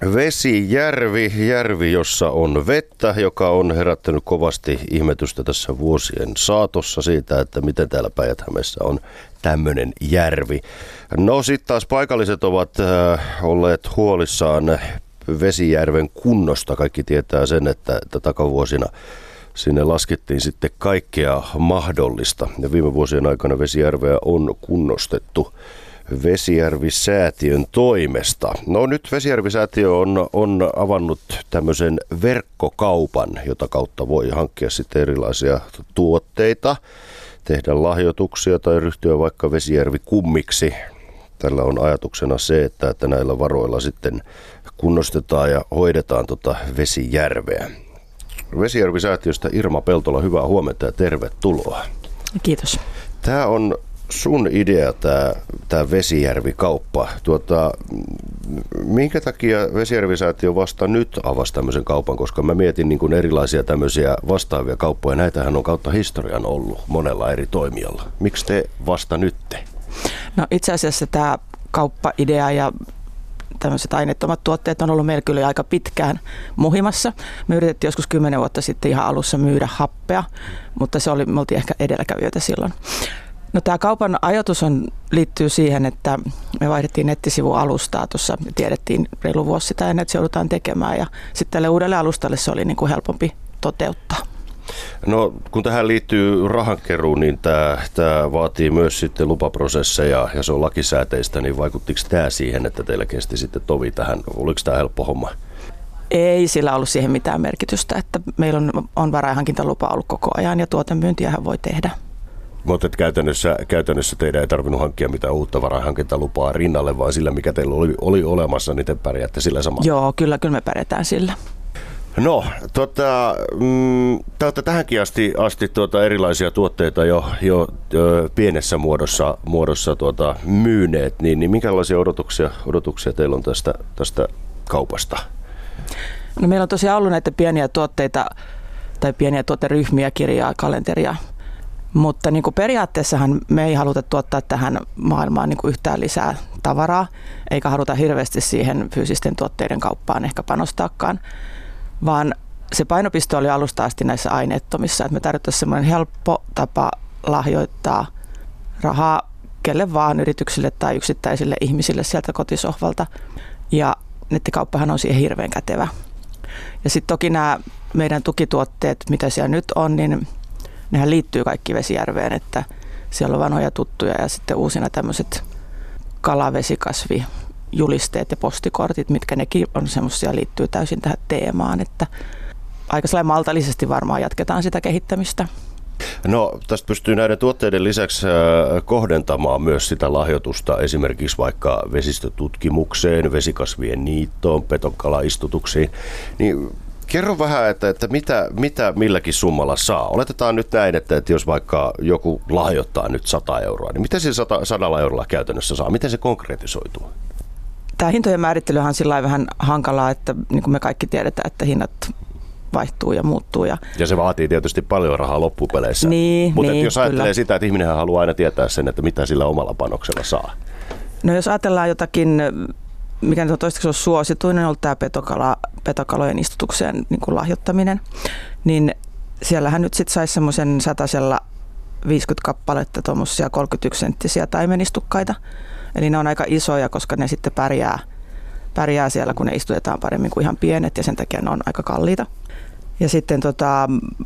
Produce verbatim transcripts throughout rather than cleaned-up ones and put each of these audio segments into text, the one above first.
Vesijärvi, järvi, jossa on vettä, joka on herättänyt kovasti ihmetystä tässä vuosien saatossa siitä, että miten täällä Päijät-Hämeessä on tämmöinen järvi. No sitten taas paikalliset ovat äh, olleet huolissaan Vesijärven kunnosta. Kaikki tietää sen, että, että takavuosina sinne laskettiin sitten kaikkea mahdollista. Ja viime vuosien aikana Vesijärveä on kunnostettu Vesijärvi-säätiön toimesta. No nyt Vesijärvi-säätiö on, on avannut tämmöisen verkkokaupan, jota kautta voi hankkia sitten erilaisia tuotteita, tehdä lahjoituksia tai ryhtyä vaikka Vesijärvi-kummiksi. Tällä on ajatuksena se, että, että näillä varoilla sitten kunnostetaan ja hoidetaan tota Vesijärveä. Vesijärvi-säätiöstä Irma Peltola, hyvää huomenta ja tervetuloa. Kiitos. Tämä on sun idea, tämä, tämä Vesijärvi-kauppa. Tuota, minkä takia Vesijärvi-säätiö vasta nyt avasi tämmöisen kaupan? Koska mä mietin niin kuin erilaisia tämmöisiä vastaavia kauppoja. Näitähän on kautta historian ollut monella eri toimijalla. Miksi te vasta nytte? No itse asiassa tämä kauppa-idea ja tämmöiset aineettomat tuotteet on ollut meillä kyllä aika pitkään muhimassa. Me yritettiin joskus kymmenen vuotta sitten ihan alussa myydä happea, mutta se oli, me oltiin ehkä edelläkävijöitä silloin. No tämä kaupan ajatus on, liittyy siihen, että me vaihdettiin nettisivun alustaa tuossa, tiedettiin reilu vuosi sitä ennen, että se joudutaan tekemään ja sitten tälle uudelle alustalle se oli niin kuin helpompi toteuttaa. No kun tähän liittyy rahankeruun, niin tämä, tämä vaatii myös sitten lupaprosesseja ja se on lakisääteistä, niin vaikuttiko tämä siihen, että teillä kesti sitten tovi tähän? Oliko tämä helppo homma? Ei sillä ollut siihen mitään merkitystä, että meillä on, on varainhankintalupa ollut koko ajan ja tuotemyyntiähän voi tehdä. Mutta käytännössä, käytännössä teidän ei tarvinnut hankkia mitään uutta varainhankintalupaa rinnalle, vaan sillä, mikä teillä oli, oli olemassa, niin te pärjäätte sillä samalla. Joo, kyllä, kyllä me pärjätään sillä. No, tota, mm, te olette tähänkin asti, asti tuota, erilaisia tuotteita jo, jo, jo pienessä muodossa, muodossa tuota, myyneet, niin, niin minkälaisia odotuksia, odotuksia teillä on tästä, tästä kaupasta? No meillä on tosiaan ollut näitä pieniä tuotteita tai pieniä tuoteryhmiä, kirjaa, kalenteria. Mutta niin kuin periaatteessahan me ei haluta tuottaa tähän maailmaan niin kuin yhtään lisää tavaraa, eikä haluta hirveästi siihen fyysisten tuotteiden kauppaan ehkä panostaakaan, vaan se painopiste oli alusta asti näissä aineettomissa, että me tarvittaisiin semmoinen helppo tapa lahjoittaa rahaa kelle vaan, yrityksille tai yksittäisille ihmisille sieltä kotisohvalta, ja nettikauppahan on siihen hirveän kätevä. Ja sitten toki nämä meidän tukituotteet, mitä siellä nyt on, niin nehän liittyy kaikki Vesijärveen, että siellä on vanhoja tuttuja ja sitten uusina tämmöiset kalavesikasvijulisteet ja postikortit, mitkä nekin on semmoisia, liittyy täysin tähän teemaan, että aika sellainen maltallisesti varmaan jatketaan sitä kehittämistä. No tästä pystyy näiden tuotteiden lisäksi kohdentamaan myös sitä lahjoitusta esimerkiksi vaikka vesistötutkimukseen, vesikasvien niittoon, petokala-istutuksiin, niin kerro vähän, että, että mitä, mitä milläkin summalla saa. Oletetaan nyt näin, että, että jos vaikka joku lahjoittaa nyt sata euroa, niin miten se sata, sadalla eurolla käytännössä saa? Miten se konkretisoituu? Tämä hintojen määrittelyhän on sillä vähän hankalaa, että niin kuin me kaikki tiedetään, että hinnat vaihtuu ja muuttuu. Ja, ja se vaatii tietysti paljon rahaa loppupeleissä. Niin, mutta niin, jos ajattelee kyllä. sitä, että ihminen haluaa aina tietää sen, että mitä sillä omalla panoksella saa. No jos ajatellaan jotakin, mikä nyt on toistaiseksi on suosituin, on ollut tämä petokala, petokalojen istutukseen niin kuin lahjoittaminen, niin siellähän nyt sitten saisi semmoisen satasella viisikymmentä kappaletta tuommoisia kolmekymmentäyksi senttisiä taimenistukkaita. Eli ne on aika isoja, koska ne sitten pärjää, pärjää siellä, kun ne istutetaan paremmin kuin ihan pienet ja sen takia ne on aika kalliita. Ja sitten tota,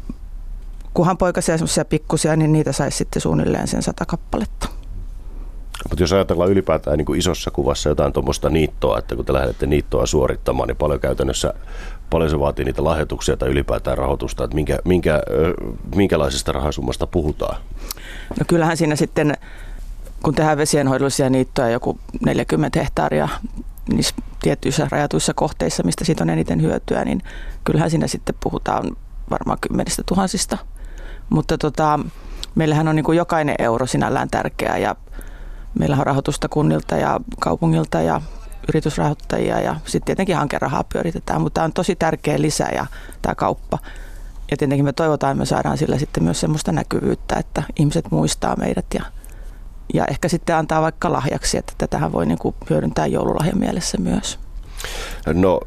kunhan poikasia semmoisia pikkusia, niin niitä saisi sitten suunnilleen sen sata kappaletta. Mutta jos ajatellaan ylipäätään niin kuin isossa kuvassa jotain tuommoista niittoa, että kun te lähdette niittoa suorittamaan, niin paljon käytännössä, paljon se vaatii niitä lahjoituksia tai ylipäätään rahoitusta, että minkä, minkä, minkälaisesta rahasummasta puhutaan? No kyllähän siinä sitten, kun tehdään vesienhoidollisia niittoja joku neljäkymmentä hehtaaria niissä tietyissä rajatuissa kohteissa, mistä siitä on eniten hyötyä, niin kyllähän siinä sitten puhutaan varmaan kymmenistä tuhansista. Mutta tota, meillähän on niin kuin jokainen euro sinällään tärkeä ja meillä on rahoitusta kunnilta ja kaupungilta ja yritysrahoittajia ja sitten tietenkin hankerahaa pyöritetään, mutta tämä on tosi tärkeä lisä ja tämä kauppa. Ja tietenkin me toivotaan, että me saadaan sillä sitten myös semmoista näkyvyyttä, että ihmiset muistaa meidät ja, ja ehkä sitten antaa vaikka lahjaksi, että tätähän voi niin kuin hyödyntää joululahjan mielessä myös. No,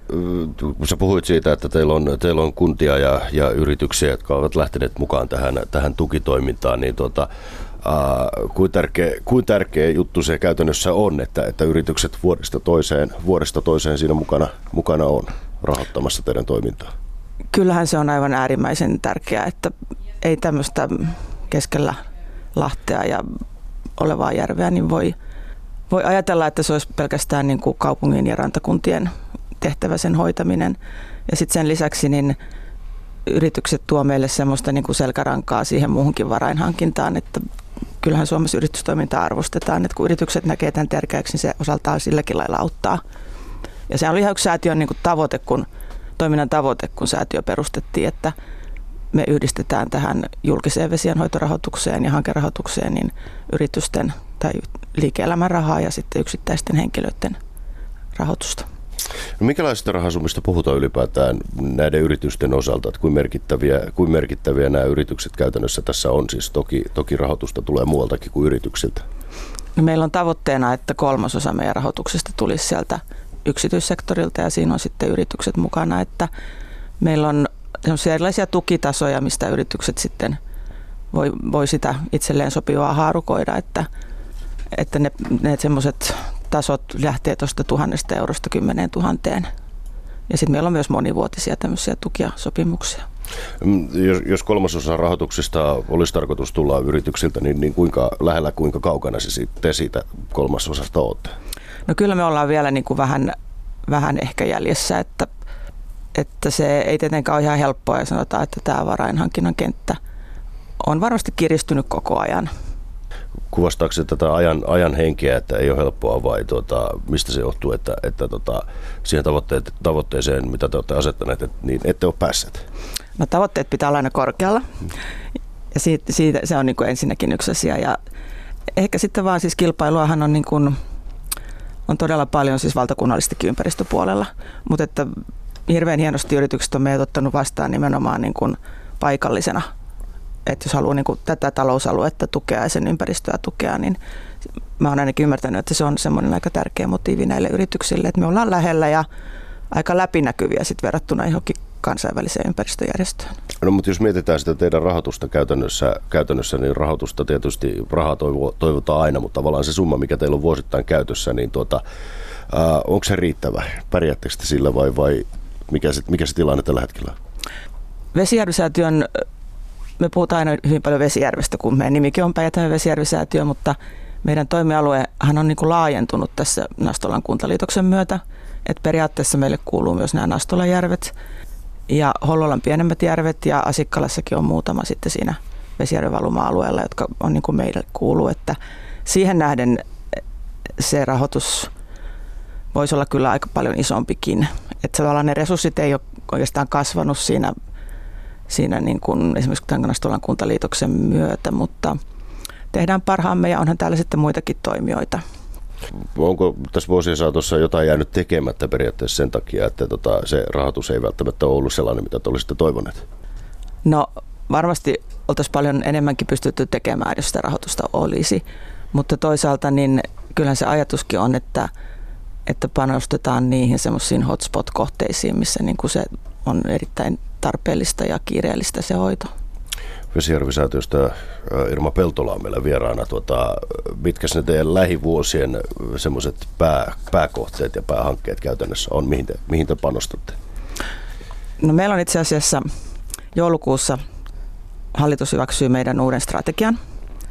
sä puhuit siitä, että teillä on, teillä on kuntia ja, ja yrityksiä, jotka ovat lähteneet mukaan tähän, tähän tukitoimintaan, niin tuota, Uh, kuin, tärkeä, kuin tärkeä juttu se käytännössä on, että, että yritykset vuodesta toiseen, vuodesta toiseen siinä mukana, mukana on rahoittamassa teidän toimintaa? Kyllähän se on aivan äärimmäisen tärkeää, että ei tämmöistä keskellä Lahtea ja olevaa järveä, niin voi, voi ajatella, että se olisi pelkästään niin kuin kaupungin ja rantakuntien tehtävä sen hoitaminen. Ja sitten sen lisäksi niin yritykset tuo meille semmoista niin kuin selkärankaa siihen muuhunkin varainhankintaan, että kyllähän Suomessa yritystoimintaa arvostetaan, että kun yritykset näkee tämän tärkeäksi, niin se osaltaan silläkin lailla auttaa. Ja se oli ihan yksi säätiön niin kuin tavoite, kun, toiminnan tavoite, kun säätiö perustettiin, että me yhdistetään tähän julkiseen vesienhoitorahoitukseen ja hankerahoitukseen niin yritysten tai liike-elämän rahaa ja sitten yksittäisten henkilöiden rahoitusta. No, minkälaisista rahasummista puhutaan ylipäätään näiden yritysten osalta, että kuin merkittäviä, kuin merkittäviä nämä yritykset käytännössä tässä on? Siis toki, toki rahoitusta tulee muualtakin kuin yrityksiltä. No, meillä on tavoitteena, että kolmasosa meidän rahoituksesta tulisi sieltä yksityissektorilta ja siinä on sitten yritykset mukana, että meillä on erilaisia tukitasoja, mistä yritykset sitten voi, voi sitä itselleen sopivaa haarukoida, että, että ne, ne semmoiset tasot lähtee tuosta tuhannesta eurosta kymmeneen tuhanteen. Ja sitten meillä on myös monivuotisia tämmöisiä tukia sopimuksia. Jos, jos kolmasosa rahoituksesta olisi tarkoitus tulla yrityksiltä, niin, niin kuinka lähellä, kuinka kaukana se siitä, te siitä kolmasosasta olette? No kyllä me ollaan vielä niin kuin vähän, vähän ehkä jäljessä, että, että se ei tietenkään ole ihan helppoa ja sanotaan, että tämä varainhankinnan kenttä on varmasti kiristynyt koko ajan. Kuvastaako se tätä ajan, ajan henkeä, että ei ole helppoa vai tuota, mistä se johtuu, että, että tota, siihen tavoitteet, tavoitteeseen, mitä te olette asettaneet, että niin ette ole päässeet? No, tavoitteet pitää olla aina korkealla ja siitä, siitä, se on niin kuin ensinnäkin yksi asia ja ehkä sitten vaan siis kilpailuahan on, niin kuin, on todella paljon siis valtakunnallistakin ympäristöpuolella, mutta että hirveän hienosti yritykset on meidät ottanut vastaan nimenomaan niin kuin paikallisena. Että jos haluaa niin kuin tätä talousaluetta tukea ja sen ympäristöä tukea, niin mä oon ainakin ymmärtänyt, että se on semmoinen aika tärkeä motiivi näille yrityksille, että me ollaan lähellä ja aika läpinäkyviä sit verrattuna johonkin kansainväliseen ympäristöjärjestöön. No, mutta jos mietitään sitä teidän rahoitusta käytännössä, käytännössä niin rahoitusta tietysti, rahaa toivo, toivotaan aina, mutta tavallaan se summa, mikä teillä on vuosittain käytössä, niin tuota, ää, onko se riittävä? Pärjäättekö te sillä vai, vai mikä, se, mikä se tilanne tällä hetkellä? Vesijärvisäätiön Me puhutaan aina hyvin paljon Vesijärvestä, kun meidän nimikin on Päijät-Hämeen Vesijärvisäätiö, mutta meidän toimialuehan on niin kuin laajentunut tässä Nastolan kuntaliitoksen myötä. Et periaatteessa meille kuuluu myös nämä Nastolan järvet ja Hollolan pienemmät järvet ja Asikkalassakin on muutama sitten siinä Vesijärven valuma-alueella, jotka on niin kuin meille kuuluu. Että siihen nähden se rahoitus voisi olla kyllä aika paljon isompikin. Että tavallaan ne resurssit ei ole oikeastaan kasvanut siinä siinä niin kuin esimerkiksi tämän Nastolan kuntaliitoksen myötä, mutta tehdään parhaamme ja onhan täällä sitten muitakin toimijoita. Onko tässä vuosien saatossa jotain jäänyt tekemättä periaatteessa sen takia, että tota, se rahoitus ei välttämättä ole ollut sellainen, mitä te olisitte toivoneet? No, varmasti oltaisiin paljon enemmänkin pystytty tekemään, jos sitä rahoitusta olisi, mutta toisaalta niin kyllähän se ajatuskin on, että, että panostetaan niihin semmoisiin hotspot-kohteisiin, missä niin kuin se on erittäin tarpeellista ja kiireellistä se hoito. Vesijärvisäätiöstä Irma Peltola on meillä vieraana. Tuota, mitkä ne teidän lähivuosien semmoiset pää, pääkohteet ja päähankkeet käytännössä on? Mihin te, mihin te panostatte? No, meillä on itse asiassa joulukuussa hallitus hyväksyy meidän uuden strategian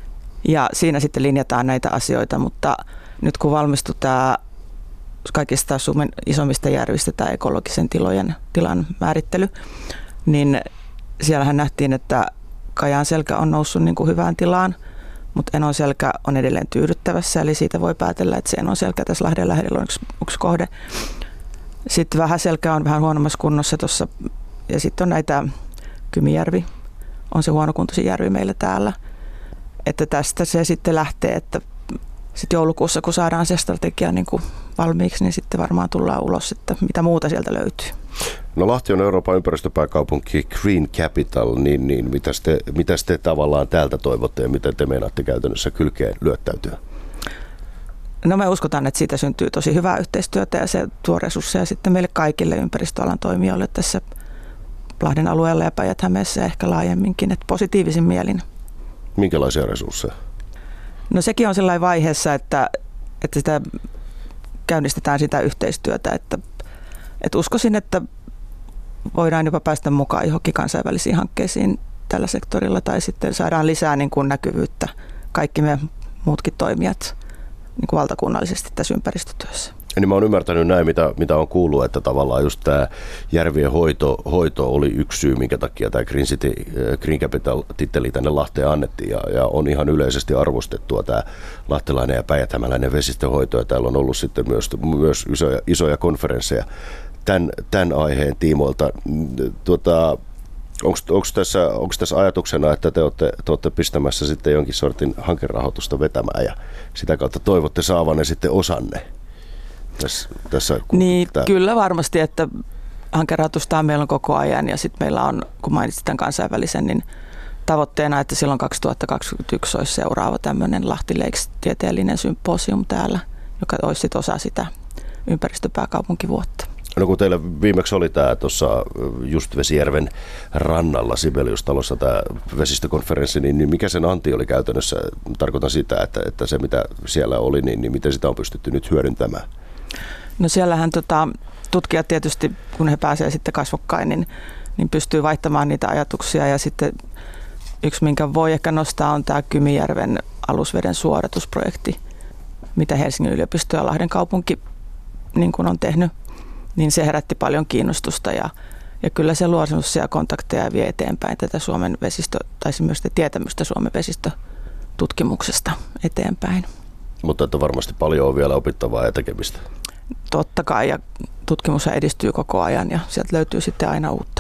ja siinä sitten linjataan näitä asioita, mutta nyt kun valmistui tämä kaikista Suomen isommista järvistä tämä ekologisen tilojen tilan määrittely, niin siellähän nähtiin, että Kajaanselkä on noussut niin kuin hyvään tilaan, mutta Enonselkä on edelleen tyydyttävässä, eli siitä voi päätellä, että se Enonselkä tässä Lahden lähellä on yksi, yksi kohde. Sitten Vähäselkä on vähän huonommassa kunnossa tuossa, ja sitten on näitä Kymijärvi, on se huonokuntoisin järvi meillä täällä. Että tästä se sitten lähtee, että sitten joulukuussa, kun saadaan se strategia niin kuin valmiiksi, niin sitten varmaan tullaan ulos, että mitä muuta sieltä löytyy. No, Lahti on Euroopan ympäristöpääkaupunki Green Capital, niin, niin mitäs, te, mitäs te tavallaan täältä toivotte ja miten te meinaatte käytännössä kylkeen lyöttäytyä? No me uskotaan, että siitä syntyy tosi hyvää yhteistyötä ja se tuo resursseja sitten meille kaikille ympäristöalan toimijoille tässä Lahden alueella ja Päijät-Hämeessä ja ehkä laajemminkin, että positiivisin mielin. Minkälaisia resursseja? No sekin on sellainen vaiheessa, että, että sitä käynnistetään sitä yhteistyötä, että, että uskoisin, että voidaan jopa päästä mukaan johonkin kansainvälisiin hankkeisiin tällä sektorilla tai sitten saadaan lisää niin kuin näkyvyyttä kaikki me muutkin toimijat niin kuin valtakunnallisesti tässä ympäristötyössä. Niin mä oon ymmärtänyt näin, mitä, mitä on kuullut, että tavallaan just tämä järvien hoito, hoito oli yksi syy, minkä takia tämä Green City, Green Capital-titteli tänne Lahteen annettiin ja, ja on ihan yleisesti arvostettua tämä lahtelainen ja päijät-hämäläinen vesistöhoito ja täällä on ollut sitten myös, myös isoja, isoja konferensseja tämän, tämän aiheen tiimoilta. Tuota, Onko tässä, tässä ajatuksena, että te olette, te olette pistämässä sitten jonkin sortin hankerahoitusta vetämään ja sitä kautta toivotte saavanne sitten osanne? Tässä, tässä, niin, tämä... Kyllä varmasti, että hankerahoitusta meillä on koko ajan ja sitten meillä on, kun mainitsit tämän kansainvälisen, niin tavoitteena, että silloin kaksituhattakaksikymmentäyksi olisi seuraava tämmöinen Lahti Lakes -tieteellinen symposium täällä, joka olisi sitten osa sitä ympäristöpääkaupunkivuotta. No kun teillä viimeksi oli tämä tuossa just Vesijärven rannalla Sibelius-talossa tämä vesistökonferenssi, niin mikä sen anti oli käytännössä? Tarkoitan sitä, että, että se mitä siellä oli, niin, niin miten sitä on pystytty nyt hyödyntämään? No siellähän tota, tutkijat tietysti, kun he pääsevät sitten kasvokkain, niin, niin pystyy vaihtamaan niitä ajatuksia ja sitten yksi, minkä voi ehkä nostaa, on tämä Kymijärven alusveden suodatusprojekti, mitä Helsingin yliopisto ja Lahden kaupunki niin kuin on tehnyt. Niin se herätti paljon kiinnostusta ja, ja kyllä se luo sellaisia kontakteja ja vie eteenpäin tätä Suomen vesistö, tai myös tietämystä Suomen vesistötutkimuksesta eteenpäin. Mutta että varmasti paljon on vielä opittavaa ja tekemistä. Totta kai, ja tutkimus edistyy koko ajan ja sieltä löytyy sitten aina uutta.